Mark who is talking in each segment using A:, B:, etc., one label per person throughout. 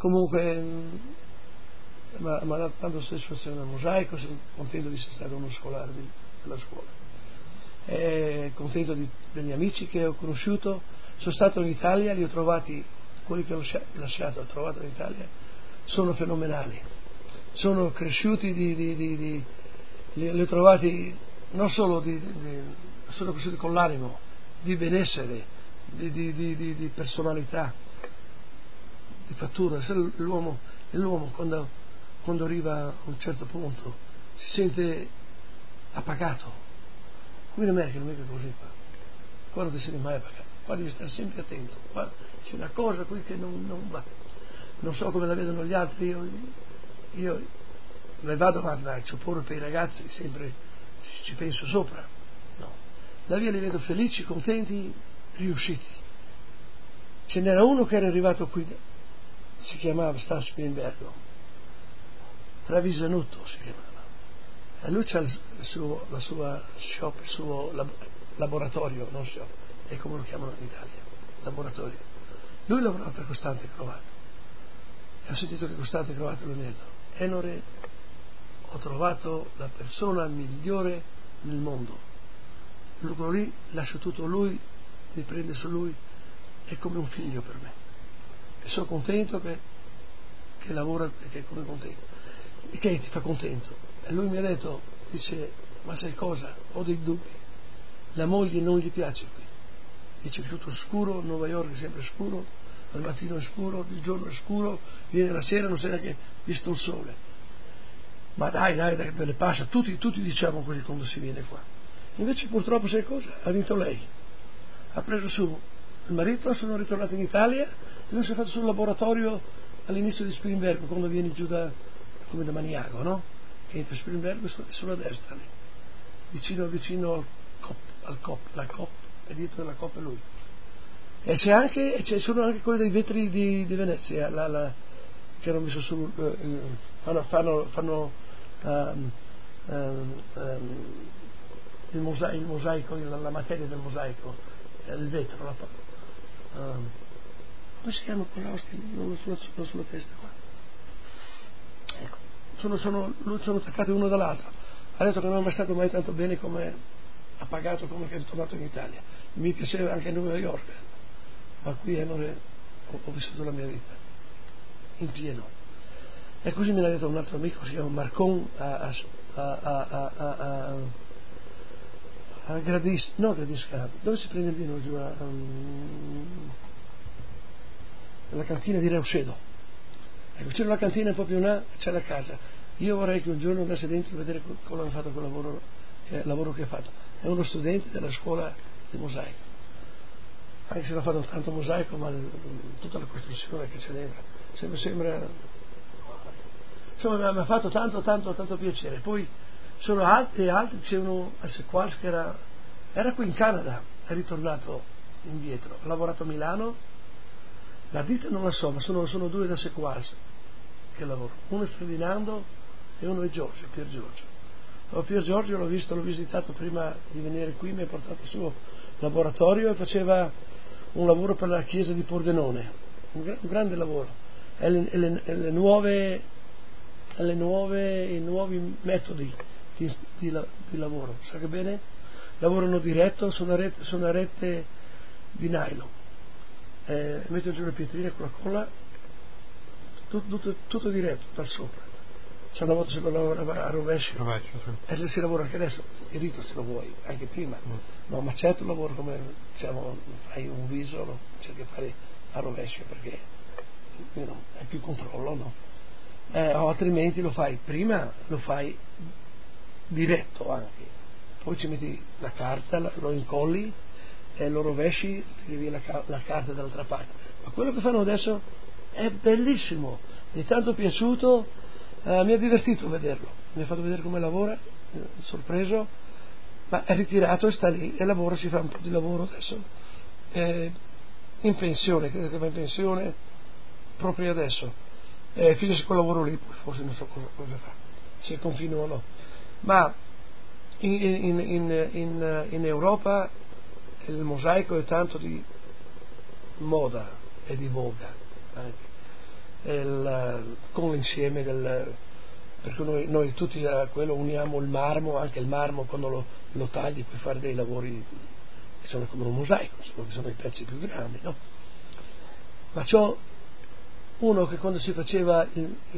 A: comunque mi ha dato tanta soddisfazione al mosaico, sono contento di essere stato uno scolare della scuola, contento degli amici che ho conosciuto. Sono stato in Italia, li ho trovati, quelli che ho lasciato, ho trovato in Italia, sono fenomenali, sono cresciuti, li ho trovati non solo sono cresciuti con l'animo di benessere, di personalità, di fattura. L'uomo quando arriva a un certo punto si sente appagato. Qui in America non è così qua. Qua non ti senti mai appagato, qua devi stare sempre attento, qua c'è una cosa qui che non va. Non so come la vedono gli altri, io ne vado avanti, ma c'ho paura per i ragazzi, sempre ci penso sopra. No, la via li vedo felici, contenti, riusciti. Ce n'era uno che era arrivato qui, si chiamava Stas Spilimbergo, Travisanutto si chiamava, e lui c'ha la sua shop, il suo laboratorio, non shop, è come lo chiamano in Italia, laboratorio. Lui lavorava per Costante Croato e ho sentito che Costante Croato lo ha detto: Enore, ho trovato la persona migliore nel mondo, quello lì lascio tutto a lui, mi prende su lui, è come un figlio per me e sono contento che lavora, che è come contento e che ti fa contento. E lui mi ha detto, dice: ma sai cosa, ho dei dubbi, la moglie non gli piace qui, dice che tutto è scuro, Nuova York è sempre scuro, al mattino è scuro, il giorno è scuro, viene la sera, non si è neanche visto il sole. Ma dai, me le passa, tutti diciamo così quando si viene qua. Invece purtroppo sai cosa? Ha vinto lei, ha preso su il marito, sono ritornato in Italia e lui si è fatto sul laboratorio all'inizio di Spilimbergo, quando vieni giù come da Maniago, no? Che entra Spilimbergo sulla destra lì, vicino al COP, la COP, e dietro della COP è lui. E sono anche quelli dei vetri di Venezia, che hanno messo su, fanno il mosaico, la materia del mosaico, il vetro, come si chiama quella sulla testa qua? Ecco, sono attaccati uno dall'altro. Ha detto che non è mai stato mai tanto bene come ha pagato, come che è ritornato in Italia. Mi piaceva anche a New York, ma qui ho vissuto la mia vita in pieno. E così me l'ha detto un altro amico, si chiama Marcon, a Gradisca, dove si prende il vino giù nella cantina di Reucedo. Ecco, c'è una cantina un po' più in là, c'è la casa. Io vorrei che un giorno andasse dentro a vedere come hanno fatto quel lavoro che ha fatto. È uno studente della scuola di mosaico, anche se non ha fatto tanto mosaico, ma tutta la costruzione che c'è dentro sembra, insomma, mi ha fatto tanto piacere. Poi sono altri, c'è uno a Sequals che era qui in Canada, è ritornato indietro, ha lavorato a Milano, la ditta non la so, ma sono due da Sequals che lavorano, uno è Ferdinando e uno è Pier Giorgio. Pier Giorgio l'ho visitato prima di venire qui, mi ha portato il suo laboratorio e faceva un lavoro per la chiesa di Pordenone, un grande lavoro, e i nuovi metodi di lavoro, sa che bene? Lavorano diretto su una rete di nylon, mettono giù le pietrine con la colla, tutto diretto dal sopra. C'è una volta si lavorava a rovescio, e si lavora anche adesso diritto se lo vuoi, anche prima, no, ma certo lavoro come, diciamo, fai un viso, no? Cerchi di fare a rovescio perché hai più controllo, no? O altrimenti lo fai diretto anche, poi ci metti la carta, lo incolli e lo rovesci, tiri via la carta dall'altra parte. Ma quello che fanno adesso è bellissimo, mi è tanto piaciuto, mi ha divertito vederlo, mi ha fatto vedere come lavora, sorpreso, ma è ritirato e sta lì e lavora, si fa un po' di lavoro adesso, in pensione, credo che va in pensione proprio adesso, finisce quel lavoro lì, poi forse non so cosa fa, se continua o no, ma in Europa il mosaico è tanto di moda e di voga anche. con l'insieme perché noi tutti a quello uniamo il marmo, anche il marmo quando lo tagli puoi fare dei lavori che sono come un mosaico, sono i pezzi più grandi, no? Ma c'ho uno che quando si faceva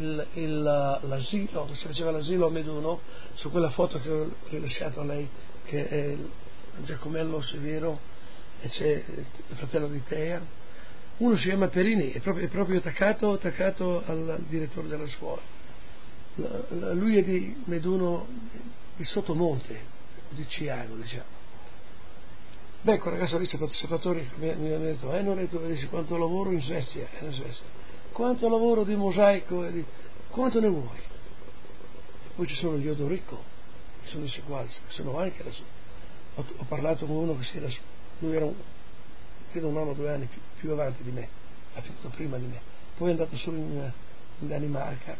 A: l'asilo a Meduno, su quella foto che ho rilasciato a lei, che è Giacomello Severo e c'è il fratello di Tea, uno si chiama Perini, è proprio attaccato al direttore della scuola. Lui è di Meduno, di Sottomonte, di Ciano, diciamo. Beh, quel ragazzo lì si è fatto mi ha detto, Loreto, vedi quanto lavoro in Svezia, quanto lavoro di mosaico, quanto ne vuoi? E poi ci sono gli Odorico, che sono i seguaci, che sono anche adesso. Ho parlato con uno che lui era credo 1 anno o 2 anni più avanti di me, ha finito prima di me, poi è andato solo in Danimarca,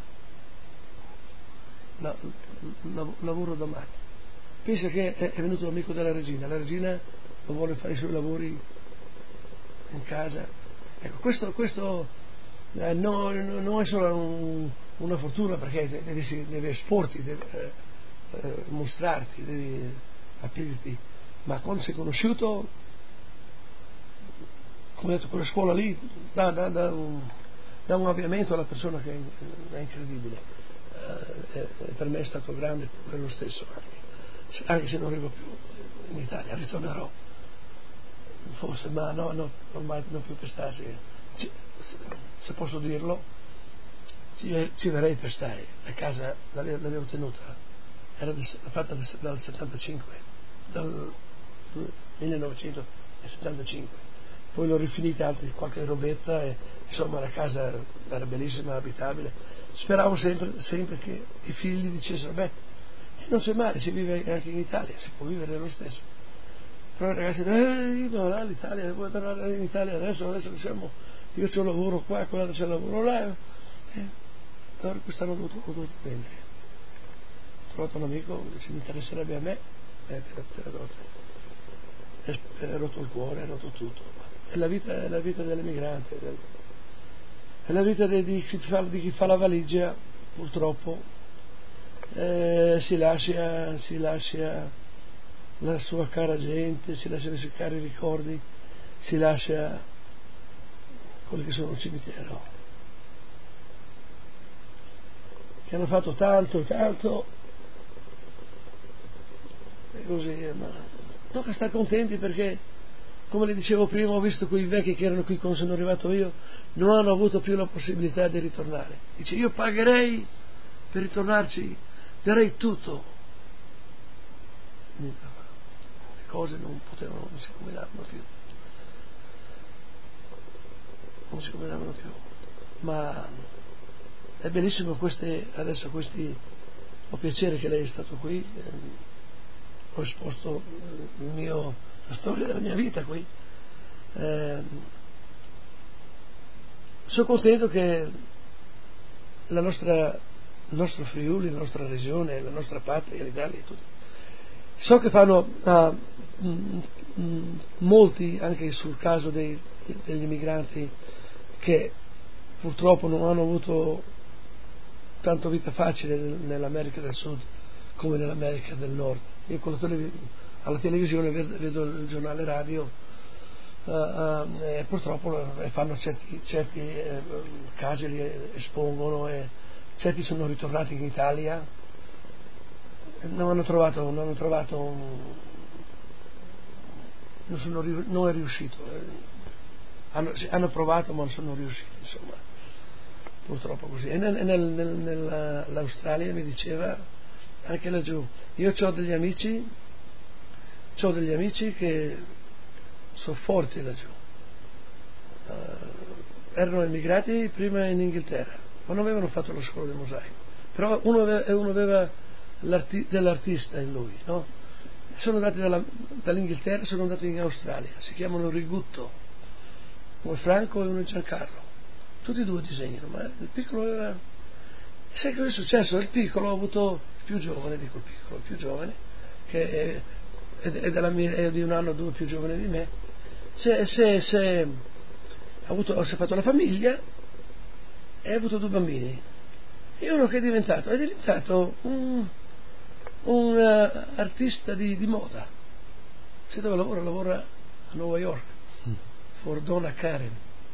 A: lavoro da matti. Pensa che è venuto amico della regina, la regina non vuole fare i suoi lavori in casa. Ecco, questo non è solo una fortuna, perché devi esporti, devi mostrarti, devi aprirti, ma quando sei conosciuto, come ho detto, quella scuola lì dà un avviamento alla persona che è incredibile. Per me è stato grande quello stesso, anche se non arrivo più in Italia, ritornerò forse, ma no, ormai non più per starci, se posso dirlo, ci verrei per stare. La casa l'avevo tenuta, era fatta dal 75, dal 1975, poi l'ho rifinita qualche robetta e insomma la casa era bellissima, abitabile. Speravo sempre che i figli dicessero, non c'è male, si vive anche in Italia, si può vivere lo stesso. Però i ragazzi dicono, l'Italia, vuoi tornare in Italia adesso io c'ho lavoro qua, quell'altro c'è lavoro là. Allora quest'anno ho dovuto vendere. Ho trovato un amico che ci interesserebbe a me, te la do a te. È rotto il cuore, è rotto tutto. È la vita dell'emigrante, è la vita di chi fa la valigia, purtroppo. Si lascia la sua cara gente, si lascia i suoi cari ricordi, si lascia quelli che sono al cimitero, che hanno fatto tanto e così, ma tocca stare contenti, perché come le dicevo prima, ho visto quei vecchi che erano qui quando sono arrivato io, non hanno avuto più la possibilità di ritornare. Dice, io pagherei per ritornarci, darei tutto. Le cose non si combinavano più, ma è bellissimo adesso ho piacere che lei è stato qui, ho esposto la storia della mia vita qui. Sono contento che il nostro Friuli, la nostra regione, la nostra patria, l'Italia, tutti. So che fanno molti, anche sul caso degli immigranti, che purtroppo non hanno avuto tanto vita facile nell'America del Sud come nell'America del Nord. Io alla televisione vedo il giornale radio, e purtroppo fanno certi casi, li espongono, e certi sono ritornati in Italia, non è riuscito, hanno provato ma non sono riusciti, insomma, purtroppo così. E nell'Australia mi diceva, anche laggiù, io ho degli amici che sono forti laggiù, erano emigrati prima in Inghilterra, ma non avevano fatto la scuola del mosaico, però uno aveva dell'artista in lui, no? Sono andati dall'Inghilterra, sono andati in Australia, si chiamano Rigutto, uno è Franco e uno è Giancarlo, tutti e due disegnano, ma il piccolo aveva... Sai cosa è successo? Il piccolo ha avuto il più giovane, che è di 1 anno o 2 più giovane di me, si è fatto la famiglia e ha avuto 2 bambini, e uno che è diventato un artista di moda. Sai dove lavora? Lavora a New York, for Donna Karen,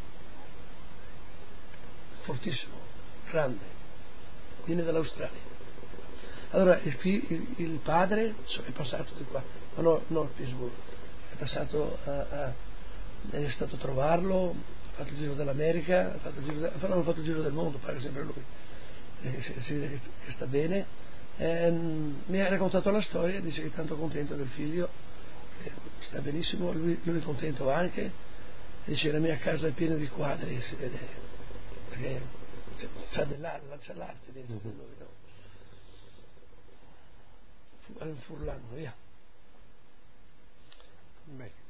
A: fortissimo, grande, viene dall'Australia. Allora il padre è passato di qua, ma no, Pittsburgh, è passato è stato a trovarlo, ha fatto il giro dell'America, hanno fatto il giro del mondo, pare sempre lui, si vede che sta bene. Mi ha raccontato la storia, dice che è tanto contento del figlio, che sta benissimo, lui è contento anche, dice la mia casa è piena di quadri, si vede, perché c'è l'arte dentro di lui, no? È un furlano, via.
B: Beh.